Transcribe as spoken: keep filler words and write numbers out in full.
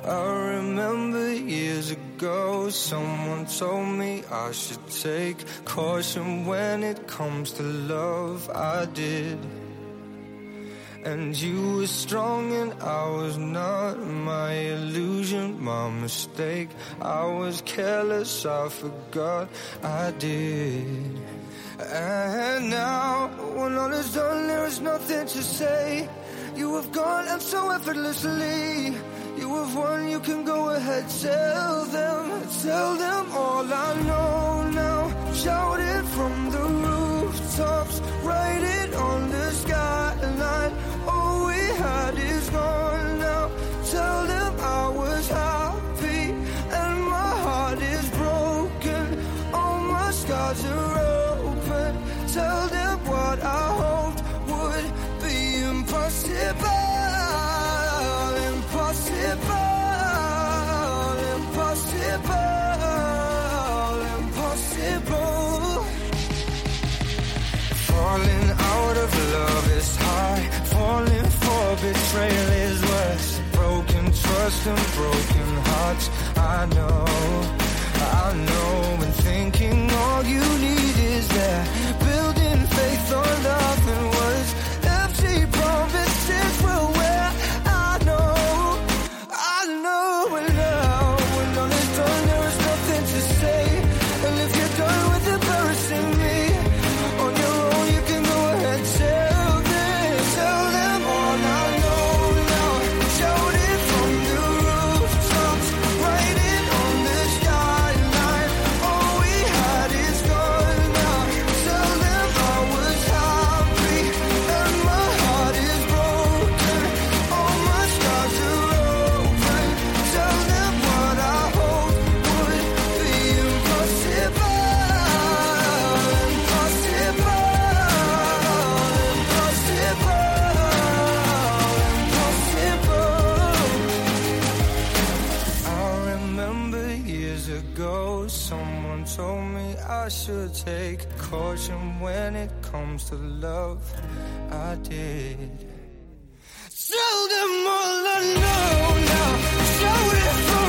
I remember years ago, someone told me I should take caution when it comes to love. I did. And you were strong and I was not. My illusion, my mistake. I was careless, I forgot I did. And now, when all is done, there is nothing to say. You have gone and so effortlessly. You have won, you can go ahead, tell them, tell them all I know now. Shout it from the rooftops, write it on the skyline. All we had is gone now. Tell them I was happy and my heart is broken. All my scars are open. Tell them what I hoped would be impossible. Impossible, impossible, impossible. Falling out of love is hard. Falling for betrayal is worse. Broken trust and broken hearts. I know, I know. And thinking all you need is that. Building faith on nothing was empty promises will wear. I know. I know, and now, when all is done, there is nothing to say. And if you're done with embarrassing me, on your own you can go ahead, tell them, tell them all I know now. Shout it from the rooftops, write it on the skyline. All we had is gone now. Tell them I was happy and my heart is broken. All my scars are open. Tell them what I hoped would be impossible. Impossible. Impossible. Impossible. I remember years ago, someone told me I should take caution when it comes to love. I did. Tell them all I know now. Shout it from